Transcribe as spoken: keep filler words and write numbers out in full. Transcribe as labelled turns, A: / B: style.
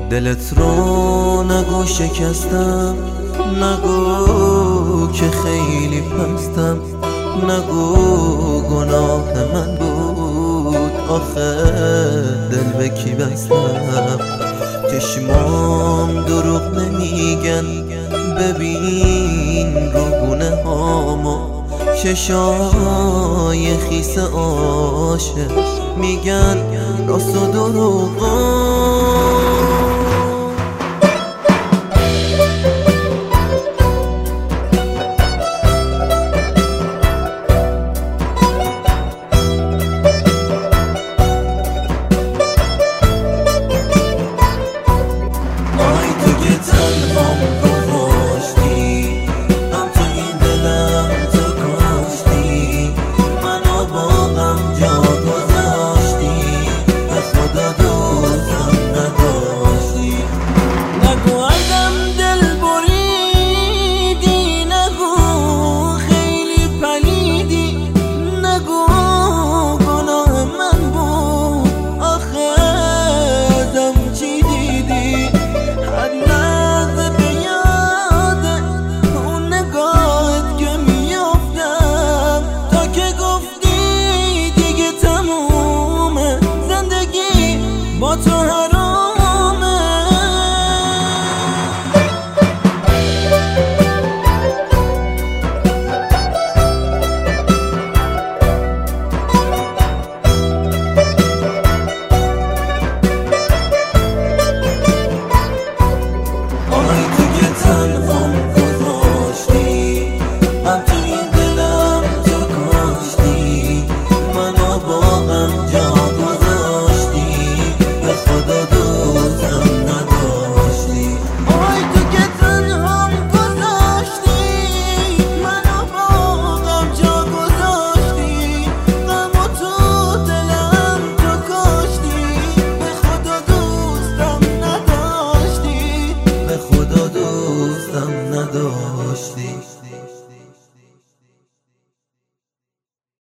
A: دلت رو نگو شکستم، نگو که خیلی پستم، نگو گناه من بود آخه دل به کی بستم. چشمام دروغ نمیگن، ببین روگونه هامو، چشای خیس عاشق میگن راست و دروغا.